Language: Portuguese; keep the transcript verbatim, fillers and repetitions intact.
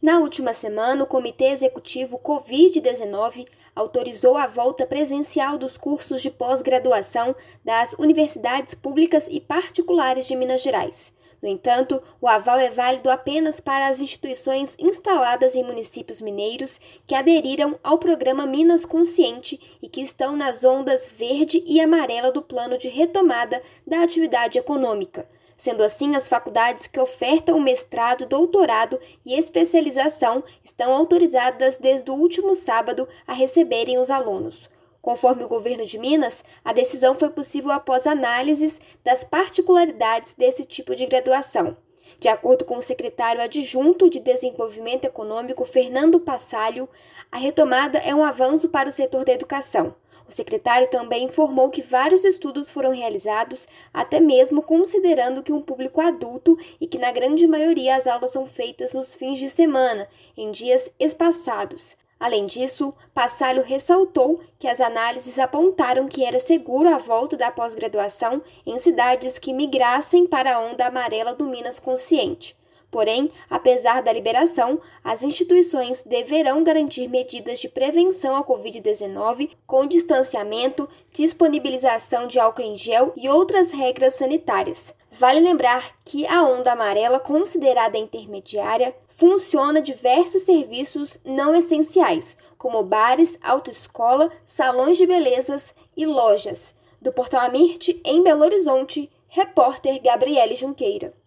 Na última semana, o Comitê Executivo covid dezenove autorizou a volta presencial dos cursos de pós-graduação das universidades públicas e particulares de Minas Gerais. No entanto, o aval é válido apenas para as instituições instaladas em municípios mineiros que aderiram ao programa Minas Consciente e que estão nas ondas verde e amarela do plano de retomada da atividade econômica. Sendo assim, as faculdades que ofertam mestrado, doutorado e especialização estão autorizadas desde o último sábado a receberem os alunos. Conforme o governo de Minas, a decisão foi possível após análises das particularidades desse tipo de graduação. De acordo com o secretário adjunto de Desenvolvimento Econômico, Fernando Passalio, a retomada é um avanço para o setor da educação. O secretário também informou que vários estudos foram realizados, até mesmo considerando que um público adulto e que na grande maioria as aulas são feitas nos fins de semana, em dias espaçados. Além disso, Passalio ressaltou que as análises apontaram que era seguro a volta da pós-graduação em cidades que migrassem para a onda amarela do Minas Consciente. Porém, apesar da liberação, as instituições deverão garantir medidas de prevenção à covid dezenove com distanciamento, disponibilização de álcool em gel e outras regras sanitárias. Vale lembrar que a onda amarela, considerada intermediária, funciona diversos serviços não essenciais, como bares, autoescola, salões de belezas e lojas. Do Portal Amirte, em Belo Horizonte, repórter Gabriele Junqueira.